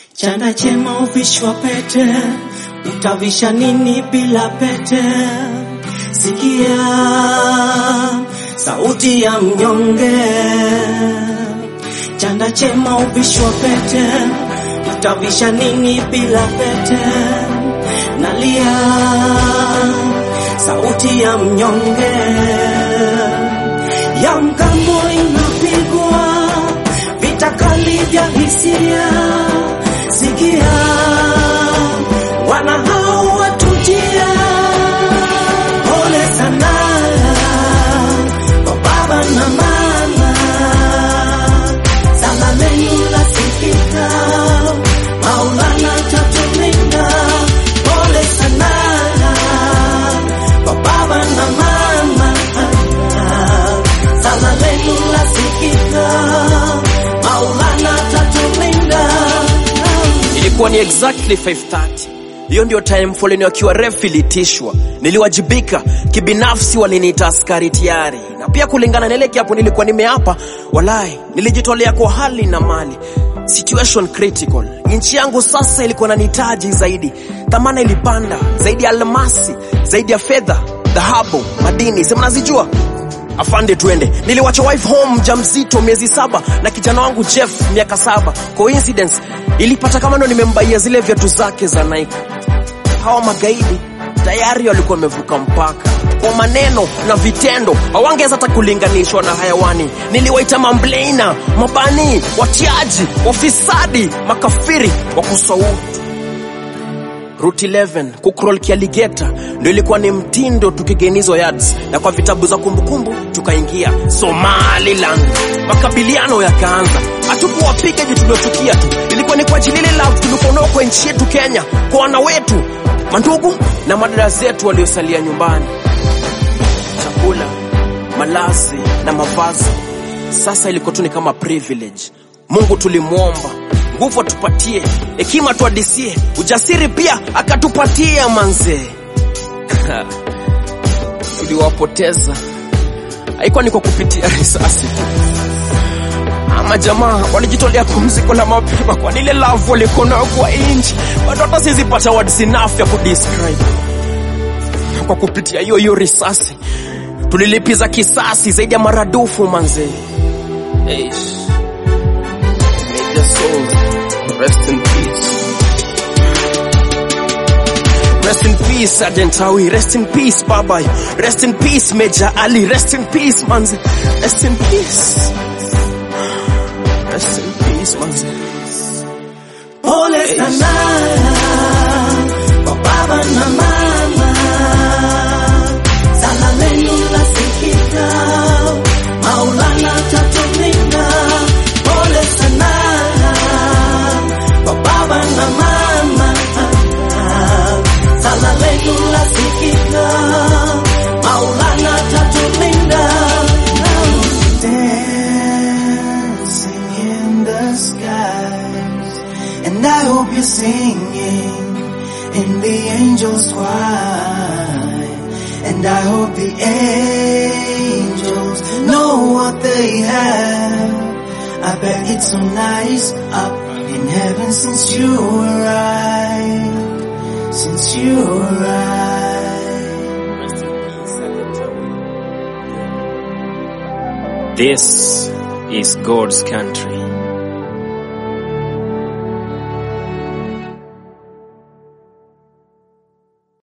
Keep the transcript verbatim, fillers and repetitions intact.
Chanda chema uvishwa pete, utavisha nini bila pete? Sikia sauti ya mnyonge. Chanda chema uvishwa pete, utavisha nini bila pete? Nalia sauti ya mnyonge. Ya mgambo inapigwa, vita kali vya hisia. Sikia wana hao watujia. Pole sana kwa baba na mama, sala lenu lasikika, Maulana tatulinda. Pole sana kwa baba na mama, sala lenu lasikika, Maulana tatulinda. Ilikuwa ni exactly five thirty. Hiyo ndio time foleni wakiwa ref ilitishwa. Niliwajibika kibinafsi, waliniita askari tayari. Na pia kulingana na ile kiapo nilikuwa nimeapa, walai nilijitolea kwa hali na mali. Situation critical. Nchi yangu sasa ilikuwa inanihitaji zaidi. Thamana ilipanda zaidi ya almasi, zaidi ya fedha, dhahabu, madini. Sema nazijua. Afande twende. Niliwacha wife home mjamzito miezi saba na kijana wangu Jeff miaka saba. Coincidence ilipata kama ndo nimembaia zile viatu zake za Nike. Hawa magaidi tayari walikuwa wamevuka mpaka. Kwa maneno na vitendo hawangeweza hata kulinganishwa na hayawani. Niliwaita mamblaina, mabani, watiaji, wafisadi, makafiri, wakusauti. Route eleven, kucrawl kialigeta, ndio ilikuwa ni mtindo tukigenizwa yards. Na kwa vitabu za kumbukumbu, tukaingia Somaliland. Makabiliano yakaanza. Hatukuwapiga juu tuliochukia tu. Ilikuwa ni kwa ajili ile love tulikuwa nao kwa nchi yetu Kenya, kwa wana wetu, mandugu na madada zetu waliosalia nyumbani. Chakula, malazi na mavazi sasa ilikuwa tu ni kama privilege. Mungu tulimuomba, nguvu atupatie, hekima tuadisie, ujasiri pia akatupatia manze. Tuliwapoteza. Haikuwa ni kwa kupitia risasi tu. Ama jamaa walijitolea pumziko la mapema kwa nile love walikuwa nayo kwa inchi. Bado hata sizipata words enough ya kudescribe. Kwa kupitia hiyo hiyo risasi tulilipiza kisasi zaidi ya maradufu manze. Eish. May the souls rest in peace. Rest in peace Sergeant Awi, rest in peace Baba, rest in peace Major Ali, rest in peace manze, rest in peace, rest in peace manze. Pole sana kwa baba na mama, sala lenu lasikika, Maulana tatulinda. Pole sana kwa baba na mama, sala lenu lasikika, Maulana tatulinda. Dancing in the skies, and I hope you're singing in the angels' choir, and I hope the angels know what they have. I bet it's so nice up in heaven since you arrived, since you arrived. This is God's country.